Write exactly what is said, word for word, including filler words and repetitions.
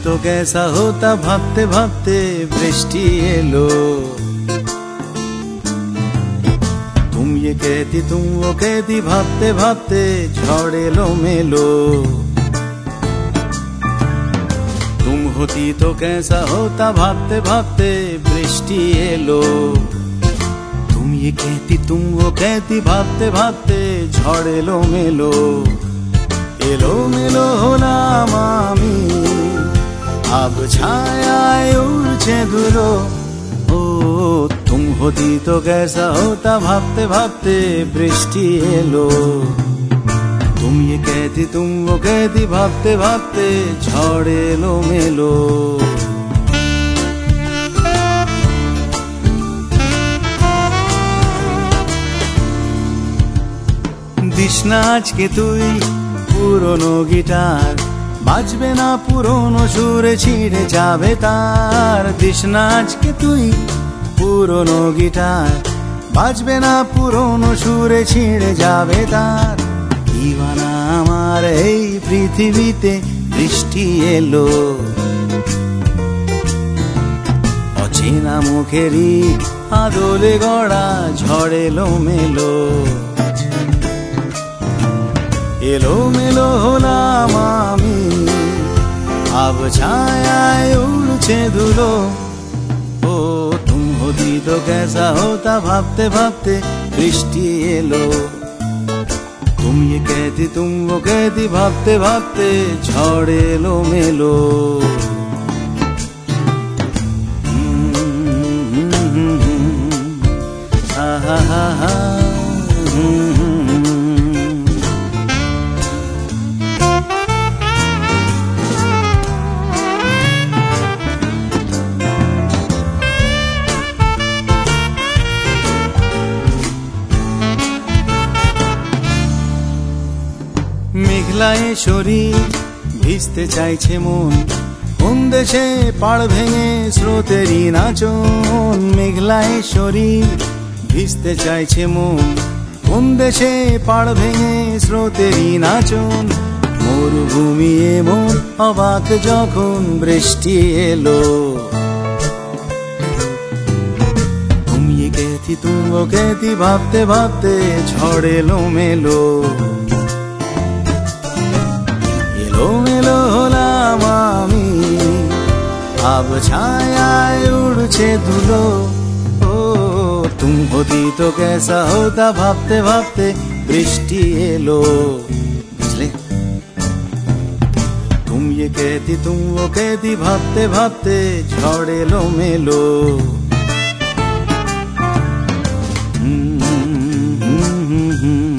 तो कैसा होता भाबते भाबते बृष्टि एलो। तुम ये कहती तुम वो कहती भाबते भाबते झड़ एलो मेलो। तुम होती तो कैसा होता भाबते भाबते बृष्टि एलो। तुम ये कहती तुम वो कहती भाबते भाबते झड़ एलो मेलो। एलो मेलो হলাম আমি, अब छायाয় उड़ছে ধুলো। ओ तुम होती तो कैसा होता भाबते भाबते बृष्टि एलो। तुम ये कहती तुम वो कहती भाबते भाबते झड़ एलो मेलो। দিস না আজকে তুই পুরনো গিটার, বাজবে না পুরনো সুরে ছিঁড়ে যাবে তার। দিস না আজকে তুই পুরনো গিটার, বাজবে না পুরনো সুরে ছিঁড়ে যাবে তার। দিওয়ানা আমার এই পৃথিবীতে বৃষ্টি এলো। অচেনা মুখেরই আদলে গড়া ঝড় এলো মেলো। এলো মেলো হলাম আমি, अब छायाয় उड़ছে ধুলো। ओ तुम होती तो कैसा होता भाबते भाबते बृष्टि एलो। तुम ये कहती तुम वो कहती भाबते भाबते झड़ एलो मेलो। हा हा हा हा মেঘলায় শরীর ভিজতে চাইছে মন, কোন দেশে পাড় ভেঙে স্রোতেরই নাচন। মেঘলায় শরীর ভিজতে চাইছে মন, কোন দেশে পাড় ভেঙে স্রোতেরই নাচন। মরুভূমি এমন অবাক যখন বৃষ্টি এলো। तुम ये कहती तुम वो कहती भाबते भाबते झड़ एलो मेलो। এলো মেলো হলাম আমি, अब छायाয় उड़ছে ধুলো। ओ तुम होती तो कैसा होता भाबते भाबते बृष्टि एलो। बुझले? तुम ये कहती तुम वो कहती भाबते भाबते झड़ एलो मेलो। हम्म हम्म हम्म हम्म